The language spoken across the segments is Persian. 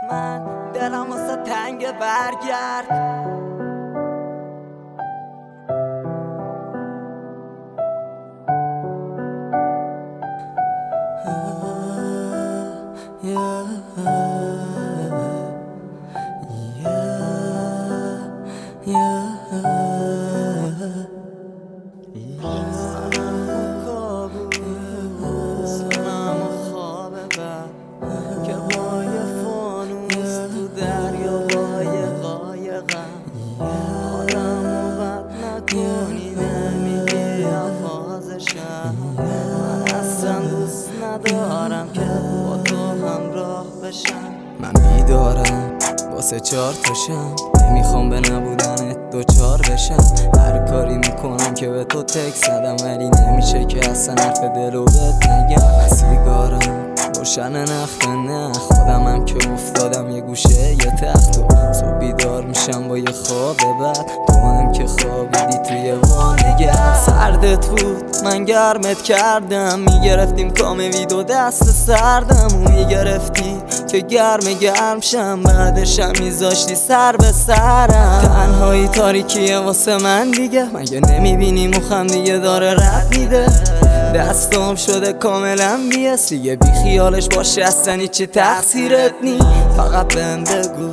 من دلم واسه تنگ برگرد. من اصلا دوست ندارم که با تو همراه بشم. من بیدارم واسه 4 تاشم، نمیخوام به نبودنت دوچار بشم. هر کاری میکنم که به تو تکس ندم، ولی نمیشه که اصلا حرف دلو بهت نگم. سیگارم روشن نخ به نخ، خودمم که افتادم یه گوشه یه تخت و صبح بیدار میشم با یه خواب بد. تو هم که خوابیدی توی وانگر، سردت بود من گرمت کردم، میگرفتیم کام ویدو دست سردم و میگرفتی که گرم شم، بعدشم میذاشتی سر به سرم. تنهایی تاریکیه واسه من دیگه، مگه نمیبینی مخم دیگه داره رد میده؟ دستم شده کاملا بی‌اس دیگه، بی خیالش باشه اصلا هیچی تقصیرت نی. فقط بهم بگو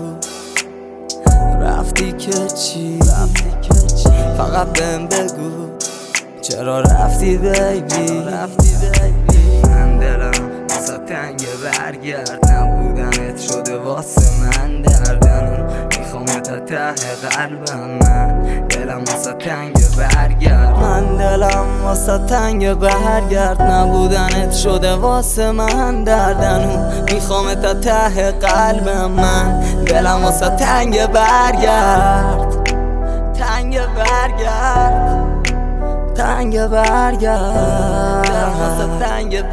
رفتی که چی، فقط بهم بگو چرا رفتی بیبی. من دلم واسه تنگ برگرد، نبودنت شده واسه من دردن، میخوام تا ته قلبم. من دلم واسه تنگ برگرد، من دلم واسه تنگ برگرد، نبودنت شده واسه من دردن، میخوام تا ته قلبم. من دلم واسه تنگ برگرد، تنگ برگرد، تنگ برگرد، دلم واسه تنگ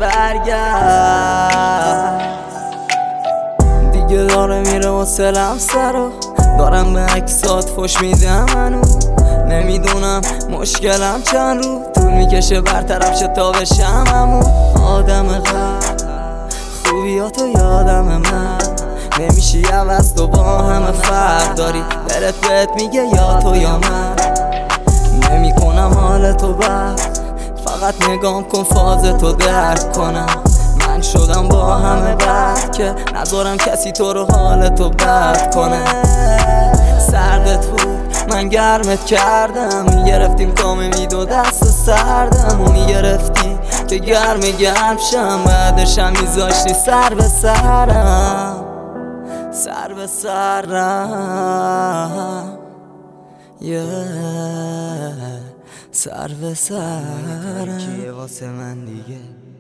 برگرد. دیگه داره میره واسلم سرو، دارم به عکسات فش میدم منو، نمیدونم مشکلم چند رو طول میکشه برطرف شه تا بشم همون آدم غلط. خوبیاتو یادم من نمیشی عوض، تو با همه فرق داری، برت بهت میگه یا تو یا من. نمی کنم حال تو بد، فقط نگام کن فازتو درک کنم. من شدم با همه بد که نذارم کسی تو رو حالتو بد کنه. سردت بود من گرمت کردم، میگرفتیم کام ویدو دست سردم و میگرفتی که گرم شم، بعدشم میذاشتی سر به سرم، سر به سرم، سر به سرم. واسه من دیگه